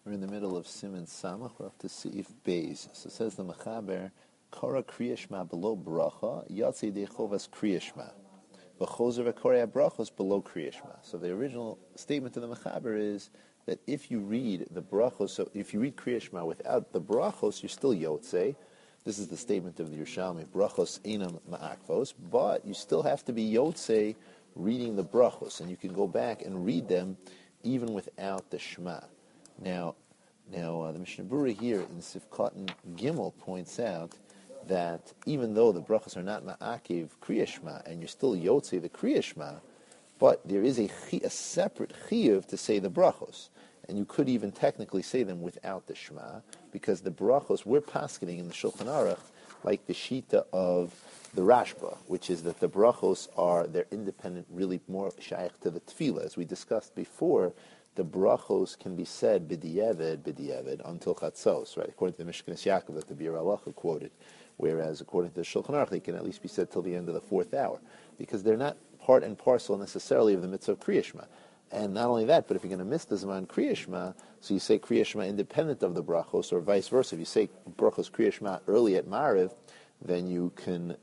We're in the middle of Siman Samach. We're up to Seif Beis. So it says the Mechaber, Kora Kriyashma below Bracha, Yatsi Dechovas Kriyashma. V'chozer v'korei brachos below Kriyashma. So the original statement of the Mechaber is that if you read the brachos, so if you read Kriyashma without the brachos, you're still Yotzei. This is the statement of the Yerushalmi, brachos einam ma'akvos, but you still have to be Yotzei reading the brachos, and you can go back and read them even without the Shema. Now, the Mishnah Berurah here in Sifkat Gimel points out that even though the brachos are not ma'akiv kriyashma, and you're still yotzei the kriyashma, but there is a separate chiyuv to say the brachos, and you could even technically say them without the shema, because the brachos we're paskening in the Shulchan Aruch like the shita of the Rashba, which is that the brachos they're independent, really more shaykh to the tefillah, as we discussed before. The brachos can be said b'diavad until chatzos, right? According to the Mishkanis Yaakov that the Bir Halacha quoted, whereas according to the Shulchan Aruch they can at least be said till the end of the fourth hour, because they're not part and parcel necessarily of the mitzvah of Kriya Shema. And not only that, but if you're going to miss the Zman Kriya Shema, so you say Kriya Shema independent of the brachos, or vice versa. If you say brachos Kriya Shema early at Mariv, then you can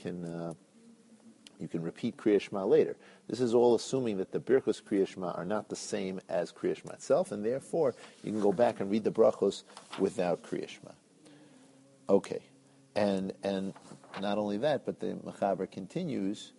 repeat Kriya Shema later. This is all assuming that the Birchos Kriya Shema are not the same as Kriya Shema itself, and therefore you can go back and read the brachos without Kriya Shema. Okay, and not only that, but the Mechaber continues,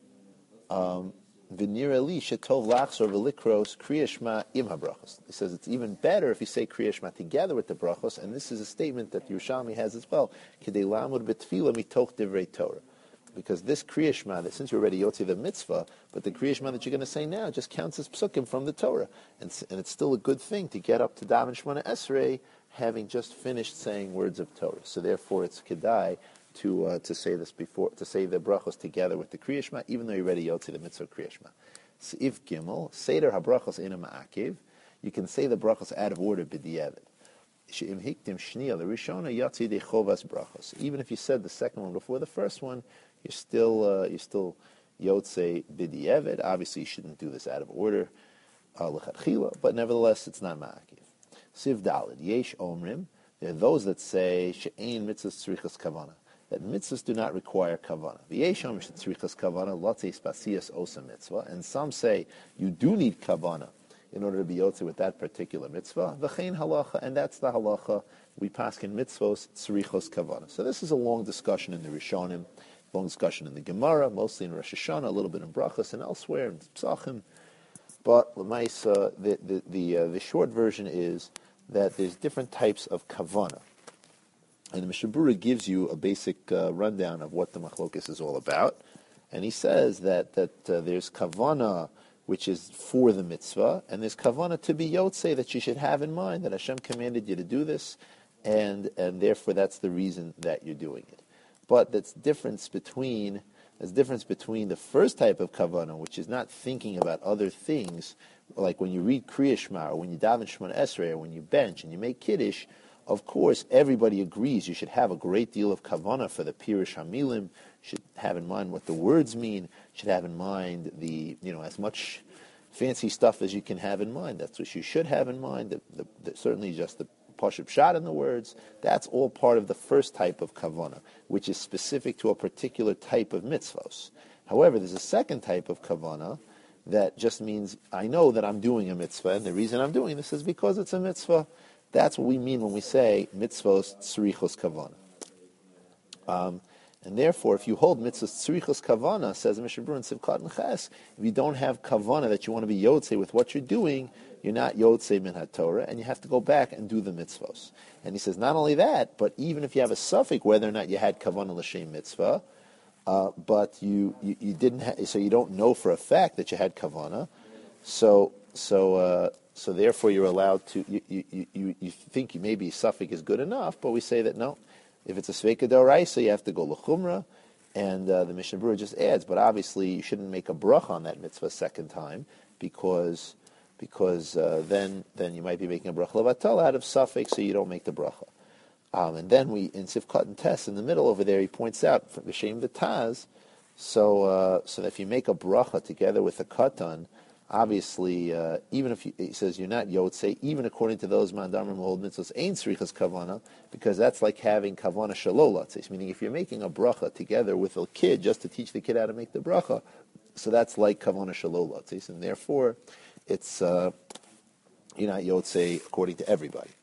V'nira li shetov lachzor v'likros Kriya Shema im habrachos. He says it's even better if you say Kriya Shema together with the brachos, and this is a statement that Yerushalmi has as well, K'dei lamud b'tefila mitoch divrei Torah. Because this Kriya Shema, that since you're already Yotzi the mitzvah, but the Kriya Shema that you're going to say now just counts as psukim from the Torah. And it's still a good thing to get up to Daven Shemona Esrei having just finished saying words of Torah. So therefore it's kedai to say this before, to say the brachos together with the Kriya Shema, even though you're already Yotzi the mitzvah Kriya Shema. Seif Gimel, Seder HaBrachos Eina Ma'akiv, you can say the brachos out of order b'diavad. She'im hiktim shniya, the Rishona Yatzi dechovas brachos. Even if you said the second one before the first one, you're still yotzei b'diavad. Obviously, you shouldn't do this out of order, l'chadchila, but nevertheless, it's not ma'akiv. Siv dalid yesh omrim. There are those that say she'ein mitzvahs tzrichas kavana, that mitzvahs do not require kavana. V'yesh omrim she'tzrichas kavana lotzei spasiyas osa mitzvah, and some say you do need kavana in order to be yotzei with that particular mitzvah. V'chein halacha, and that's the halacha. We paskin mitzvos tzrichos kavana. So this is a long discussion in the Rishonim. Long discussion in the Gemara, mostly in Rosh Hashanah, a little bit in Brachos and elsewhere in Psachim. But l'maisa, the short version is that there's different types of kavana, and the Mishnah Berurah gives you a basic rundown of what the machlokes is all about. And he says that there's kavana which is for the mitzvah, and there's kavana to be yotzei that you should have in mind that Hashem commanded you to do this, and therefore that's the reason that you're doing it. But there's difference between the first type of kavanah, which is not thinking about other things, like when you read Kriya Shema, or when you daven Shemona Esrei, or when you bench and you make Kiddush. Of course, everybody agrees you should have a great deal of kavanah for the Pirush Hamilim. Should have in mind what the words mean. Should have in mind as much fancy stuff as you can have in mind. That's what you should have in mind. Certainly, just the Pashut Pshat in the words, that's all part of the first type of kavanah, which is specific to a particular type of mitzvos. However, there's a second type of kavanah that just means I know that I'm doing a mitzvah, and the reason I'm doing this is because it's a mitzvah. That's what we mean when we say mitzvos tzrichos kavanah. And therefore, if you hold mitzvahs tzrichos kavanah, says the Mishnah Berurah in Sivkat Ches, if you don't have kavanah that you want to be yotzei with what you're doing, you're not yotzei min haTorah, and you have to go back and do the mitzvos. And he says, not only that, but even if you have a suffix whether or not you had kavanah l'shem mitzvah, but you didn't, so you don't know for a fact that you had kavanah, so therefore you're allowed to. You think maybe suffix is good enough, but we say that no. If it's a sveika d'oraisa, you have to go l'chumra, and the Mishnah Berurah just adds. But obviously, you shouldn't make a bracha on that mitzvah a second time, because then you might be making a bracha levatal out of suffix, so you don't make the bracha. And then in Sivkat and Tes in the middle over there, he points out from the Shem the Taz. So that if you make a bracha together with a katan obviously, even if he says you're not Yotze, even according to those Mandamrim who hold mitzvahs, ain't Srichas Kavana, because that's like having Kavana Shalolatzes, meaning if you're making a bracha together with a kid just to teach the kid how to make the bracha, so that's like Kavana Shalolatzes, and therefore it's you're not Yotze according to everybody.